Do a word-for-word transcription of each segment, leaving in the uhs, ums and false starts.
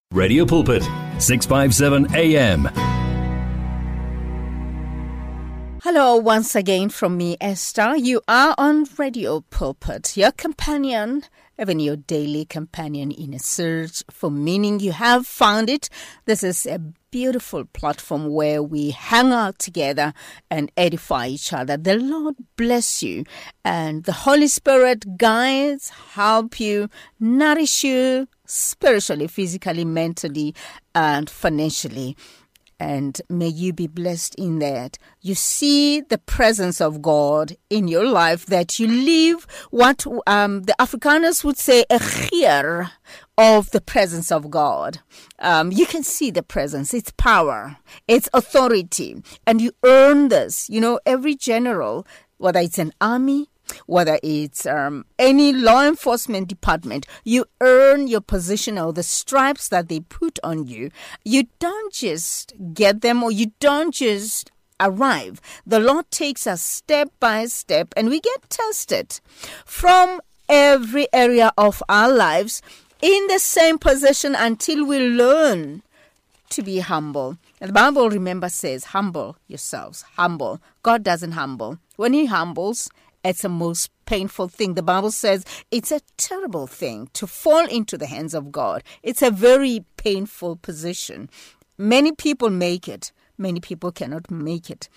Radio Pulpit, six fifty-seven A M. Hello, once again from me, Esther. You are on Radio Pulpit, your companion, even your daily companion in a search for meaning. You have found it. This is a beautiful platform where we hang out together and edify each other. The Lord bless you, and the Holy Spirit guides, help you, nourish you spiritually, physically, mentally, and financially. And may you be blessed in that. You see the presence of God in your life, that you live what um, the Afrikaners would say, a gear of the presence of God. Um, you can see the presence, its power, its authority, and you earn this. You know, every general, whether it's an army, whether it's um, any law enforcement department, you earn your position or the stripes that they put on you. You don't just get them, or you don't just arrive. The Lord takes us step by step, and we get tested from every area of our lives in the same position until we learn to be humble. And the Bible, remember, says, humble yourselves, humble. God doesn't humble. When he humbles, it's a most painful thing. The Bible says it's a terrible thing to fall into the hands of God. It's a very painful position. Many people make it. Many people cannot make it.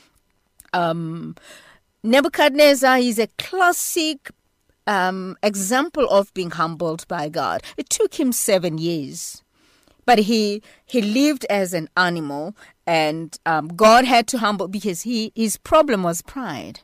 Um, Nebuchadnezzar is a classic um, example of being humbled by God. It took him seven years. But he he lived as an animal, and um, God had to humble because he his problem was pride.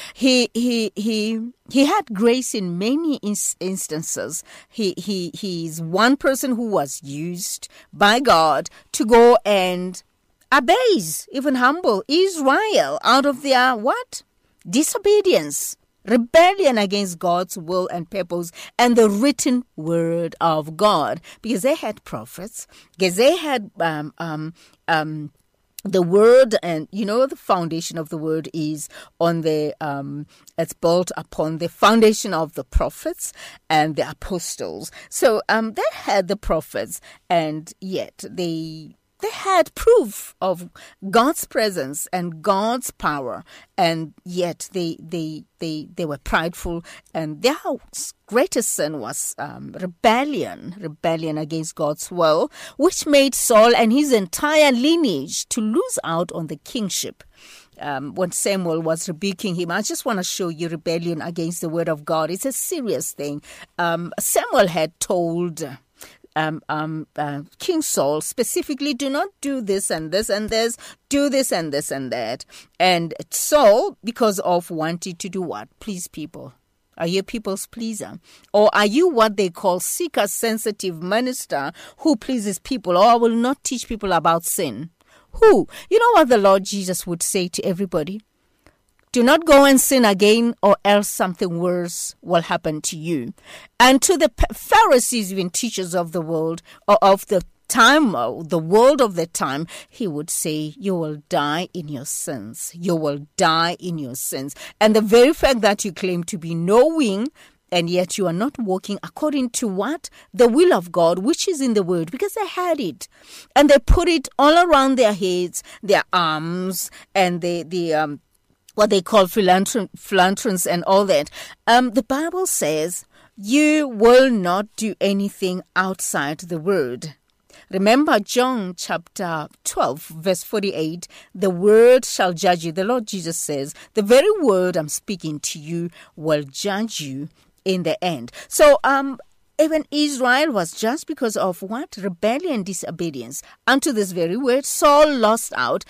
He he he he had grace in many ins- instances. He he he's one person who was used by God to go and abase, even humble Israel out of their what? Disobedience, rebellion against God's will and purpose and the written word of God, because they had prophets, because they had um um um. The word, and you know, the foundation of the word is on the, um, it's built upon the foundation of the prophets and the apostles. So um, they had the prophets, and yet they they had proof of God's presence and God's power, and yet they they they they were prideful, and their greatest sin was um, rebellion, rebellion against God's will, which made Saul and his entire lineage to lose out on the kingship. Um, when Samuel was rebuking him, I just want to show you rebellion against the word of God. It's a serious thing. Um, Samuel had told Um, um, uh, King Saul specifically, do not do this and this and this, do this and this and that. And Saul, because of wanting to do what? Please people. Are you a people's pleaser? Or are you what they call seeker-sensitive minister who pleases people? Or I will not teach people about sin. Who? You know what the Lord Jesus would say to everybody? Do not go and sin again, or else something worse will happen to you. And to the Pharisees, even teachers of the world, or of the time, or the world of the time, he would say, you will die in your sins. You will die in your sins. And the very fact that you claim to be knowing, and yet you are not walking according to what? The will of God, which is in the word, because they had it. And they put it all around their heads, their arms, and the, the um, what they call philanthropists and all that. Um, the Bible says you will not do anything outside the word. Remember John chapter twelve, verse forty-eight, the word shall judge you. The Lord Jesus says, the very word I'm speaking to you will judge you in the end. So, um, even Israel was just because of what? Rebellion, disobedience. Unto this very word, Saul lost out.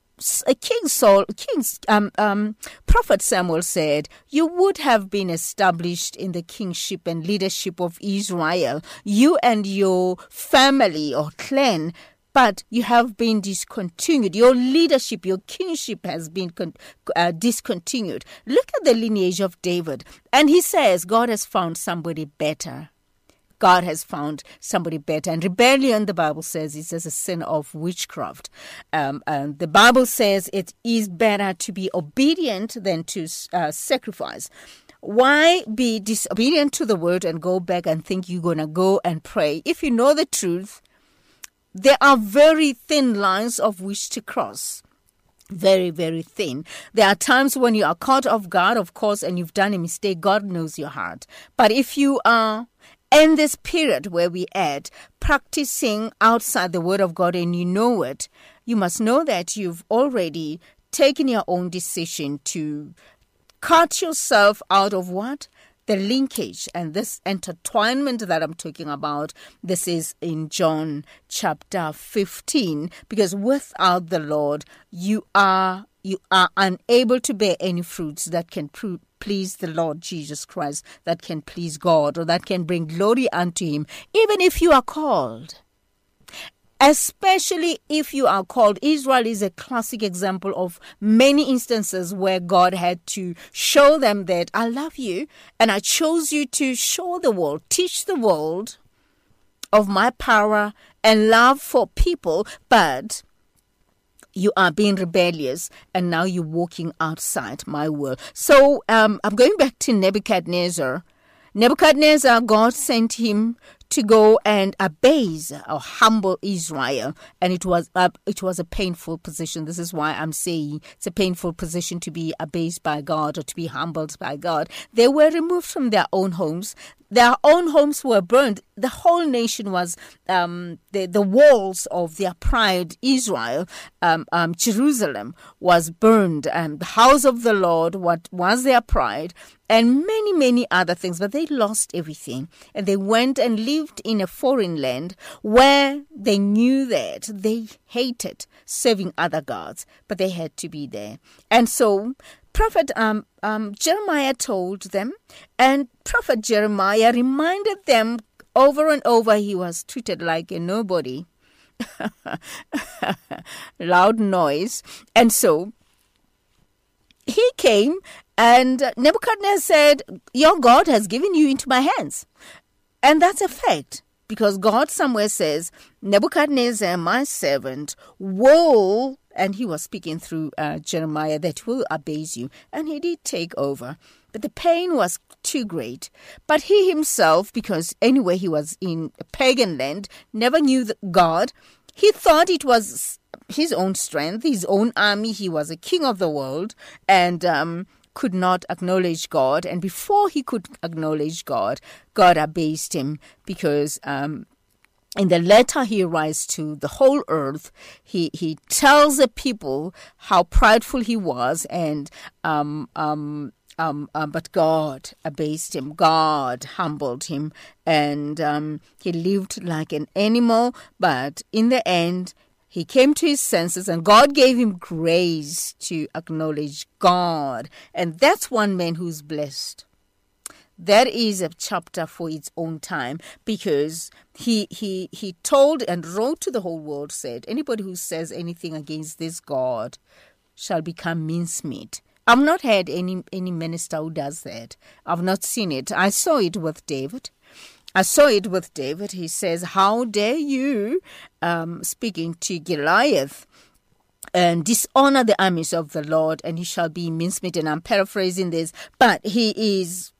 King Saul, King, um, um, Prophet Samuel said, you would have been established in the kingship and leadership of Israel, you and your family or clan, but you have been discontinued. Your leadership, your kingship has been con- uh, discontinued. Look at the lineage of David. And he says, God has found somebody better. God has found somebody better. And rebellion, the Bible says, is as a sin of witchcraft. Um, and the Bible says it is better to be obedient than to uh, sacrifice. Why be disobedient to the word and go back and think you're going to go and pray? If you know the truth, there are very thin lines of which to cross. Very, very thin. There are times when you are caught off guard, of course, and you've done a mistake. God knows your heart. But if you are in this period where we at, practicing outside the word of God and you know it, you must know that you've already taken your own decision to cut yourself out of what? The linkage and this intertwinement that I'm talking about. This is in John chapter fifteen, because without the Lord, you are you are unable to bear any fruits that can prove please the Lord Jesus Christ, that can please God, or that can bring glory unto him, even if you are called. Especially if you are called. Israel is a classic example of many instances where God had to show them that I love you and I chose you to show the world, teach the world of my power and love for people, but you are being rebellious and now you're walking outside my will. So um, I'm going back to Nebuchadnezzar. Nebuchadnezzar, God sent him to go and abase or humble Israel, and it was uh, it was a painful position. This is why I'm saying it's a painful position to be abased by God or to be humbled by God. They were removed from their own homes. Their own homes were burned. The whole nation was, um, the, the walls of their pride, Israel, um, um, Jerusalem, was burned. And the house of the Lord, what was their pride, and many, many other things. But they lost everything. And they went and lived in a foreign land where they knew that they hated serving other gods, but they had to be there. And so Prophet um, um, Jeremiah told them, and Prophet Jeremiah reminded them over and over he was treated like a nobody. Loud noise. And so he came, and Nebuchadnezzar said, your God has given you into my hands. And that's a fact, because God somewhere says, Nebuchadnezzar, my servant, will, and he was speaking through uh, Jeremiah, that will abase you. And he did take over. But the pain was too great. But he himself, because anyway he was in a pagan land, never knew God. He thought it was his own strength, his own army. He was a king of the world and um, could not acknowledge God. And before he could acknowledge God, God abased him, because um, in the letter he writes to the whole earth, he, he tells the people how prideful he was, and um, um, um, um, but God abased him. God humbled him, and um, he lived like an animal. But in the end, he came to his senses, and God gave him grace to acknowledge God. And that's one man who's blessed. That is a chapter for its own time, because he he he told and wrote to the whole world, said, anybody who says anything against this God shall become mincemeat. I've not had any, any minister who does that. I've not seen it. I saw it with David. I saw it with David. He says, how dare you, um, speaking to Goliath, and dishonor the armies of the Lord, and he shall be mincemeat. And I'm paraphrasing this, but he is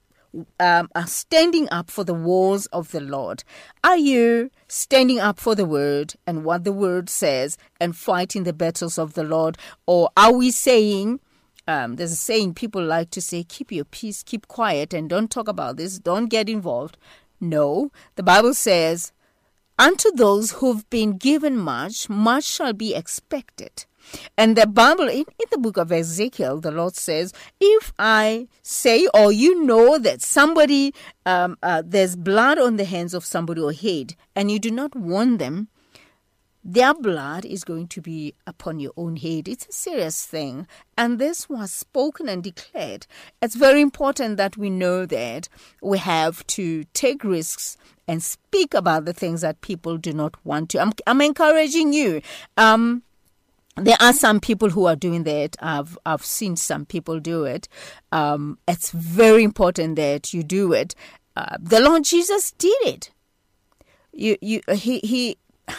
Um, are standing up for the wars of the Lord. Are you standing up for the word and what the word says and fighting the battles of the Lord? Or are we saying, um, there's a saying people like to say, keep your peace, keep quiet, and don't talk about this, don't get involved. No, the Bible says, unto those who've been given much, much shall be expected. And the Bible, in, in the book of Ezekiel, the Lord says, if I say, or you know that somebody, um, uh, there's blood on the hands of somebody or head, and you do not warn them, their blood is going to be upon your own head. It's a serious thing. And this was spoken and declared. It's very important that we know that we have to take risks and speak about the things that people do not want to. I'm, I'm encouraging you. Um, There are some people who are doing that. I've I've seen some people do it. Um, it's very important that you do it. Uh, the Lord Jesus did it. You you he he.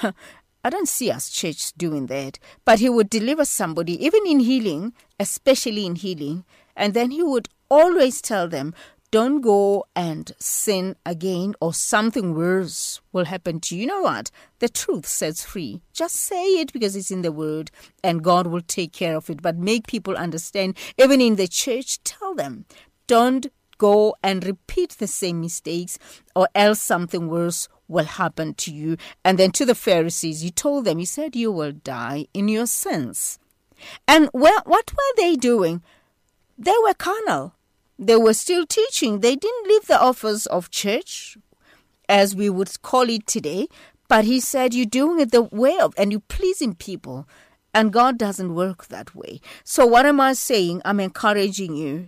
I don't see us church doing that, but he would deliver somebody, even in healing, especially in healing, and then he would always tell them, don't go and sin again, or something worse will happen to you. You know what? The truth sets free. Just say it because it's in the word, and God will take care of it. But make people understand, even in the church, tell them, don't go and repeat the same mistakes, or else something worse will happen to you. And then to the Pharisees, you told them, you said you will die in your sins. And well, what were they doing? They were carnal. They were still teaching. They didn't leave the office of church, as we would call it today. But he said, you're doing it the way of, and you're pleasing people. And God doesn't work that way. So what am I saying? I'm encouraging you.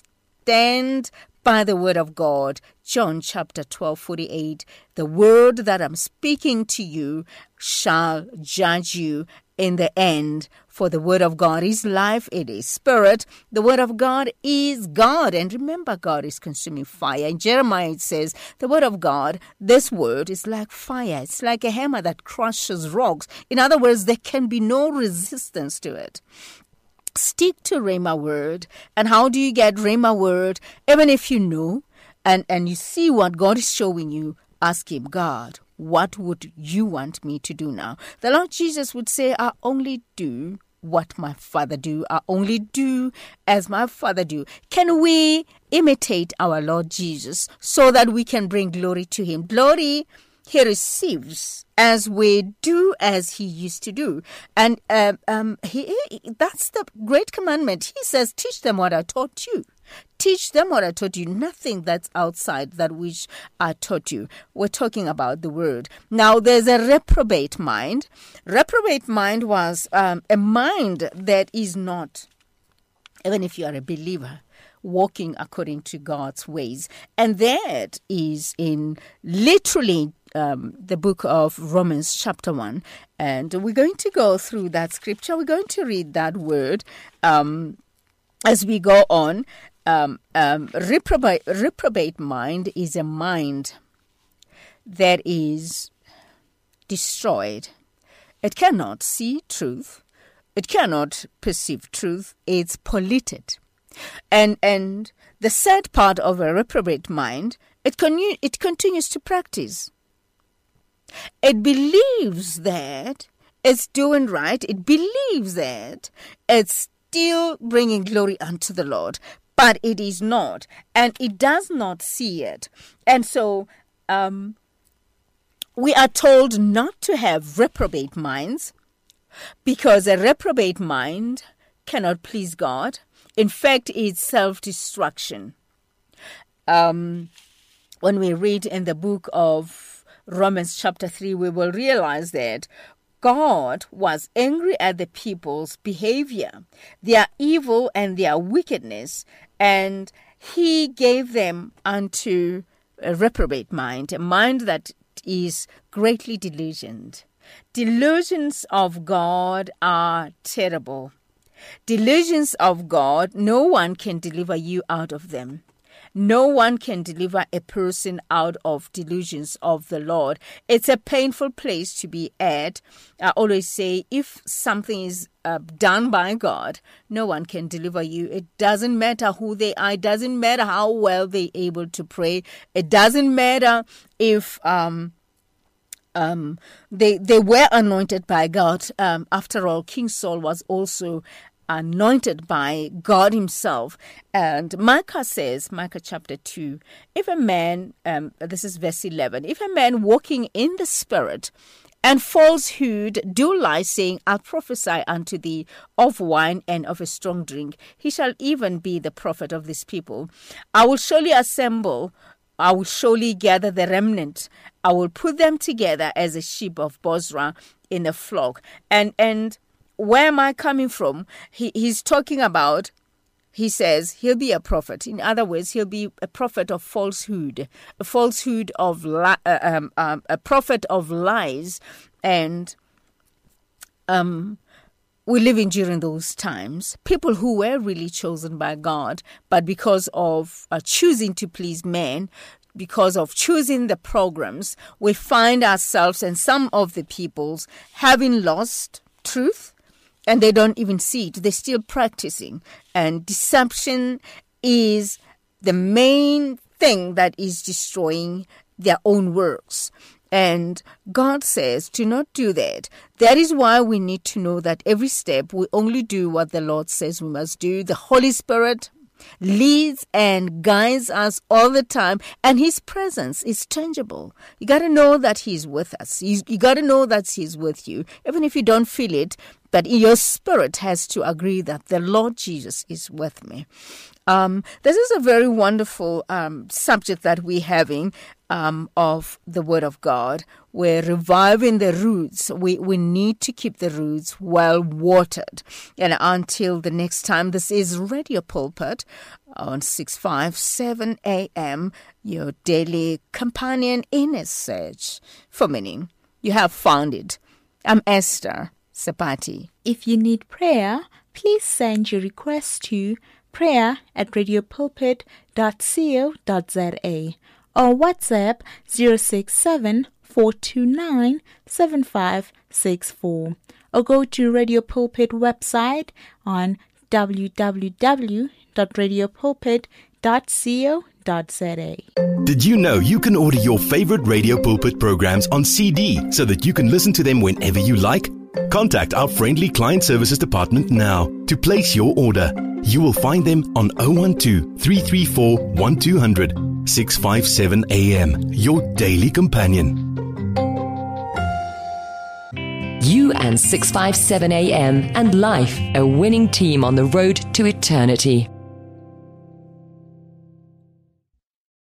Stand by the word of God. John chapter twelve, forty-eight. The word that I'm speaking to you shall judge you in the end. For the word of God is life, it is spirit. The word of God is God. And remember, God is consuming fire. In Jeremiah it says, the word of God, this word is like fire. It's like a hammer that crushes rocks. In other words, there can be no resistance to it. Stick to Rhema word. And how do you get Rhema word? Even if you know and, and you see what God is showing you, ask him, God, what would you want me to do now? The Lord Jesus would say, I only do what my Father do. I only do as my Father do. Can we imitate our Lord Jesus so that we can bring glory to him? Glory he receives as we do as he used to do. And um, um, he, that's the great commandment. He says, teach them what I taught you. Teach them what I taught you. Nothing that's outside that which I taught you. We're talking about the word. Now, there's a reprobate mind. Reprobate mind was um, a mind that is not, even if you are a believer, walking according to God's ways. And that is in literally um, the book of Romans chapter one. And we're going to go through that scripture. We're going to read that word um, as we go on. Um, um, reprobate, reprobate mind is a mind that is destroyed. It cannot see truth. It cannot perceive truth. It's polluted. And and the sad part of a reprobate mind, it con- it continues to practice. It believes that it's doing right. It believes that it's still bringing glory unto the Lord. But it is not, and it does not see it. And so um, we are told not to have reprobate minds, because a reprobate mind cannot please God. In fact, it's self-destruction. Um, when we read in the book of Romans chapter three, we will realize that God was angry at the people's behavior, their evil and their wickedness, and he gave them unto a reprobate mind, a mind that is greatly delusioned. Delusions of God are terrible. Delusions of God, no one can deliver you out of them. No one can deliver a person out of delusions of the Lord. It's a painful place to be at. I always say, if something is uh, done by God, no one can deliver you. It doesn't matter who they are. It doesn't matter how well they're able to pray. It doesn't matter if um, um, they they were anointed by God. Um, after all, King Saul was also anointed by God himself. And Micah says, Micah chapter two, if a man, um, this is verse eleven, if a man walking in the spirit and falsehood do lie, saying, I'll prophesy unto thee of wine and of a strong drink, he shall even be the prophet of this people. I will surely assemble, I will surely gather the remnant. I will put them together as a sheep of Bozrah in a flock. And, and, where am I coming from? He, he's talking about, he says, he'll be a prophet. In other words, he'll be a prophet of falsehood, a falsehood of, li- uh, um, um, a prophet of lies. And um, we're living during those times. People who were really chosen by God, but because of uh, choosing to please men, because of choosing the programs, we find ourselves and some of the peoples having lost truth. And they don't even see it. They're still practicing. And deception is the main thing that is destroying their own works. And God says to not do that. That is why we need to know that every step we only do what the Lord says we must do. The Holy Spirit leads and guides us all the time, and His presence is tangible. You got to know that He's with us. He's, you got to know that He's with you, even if you don't feel it. But your spirit has to agree that the Lord Jesus is with me. Um, this is a very wonderful um, subject that we're having um, of the Word of God. We're reviving the roots. We we need to keep the roots well watered. And until the next time, this is Radio Pulpit on six fifty-seven A M, your daily companion in a search for meaning. You have found it. I'm Esther Sapati. If you need prayer, please send your request to prayer at radiopulpit dot co dot za or WhatsApp zero six seven, four two nine, seven five six four, or go to Radio Pulpit website on w w w dot radiopulpit dot co dot za. Did you know you can order your favorite Radio Pulpit programs on C D so that you can listen to them whenever you like? Contact our friendly client services department now to place your order. You will find them on zero one two, three three four, one two zero zero, six fifty-seven A M, your daily companion. You and six fifty-seven A M and life, a winning team on the road to eternity.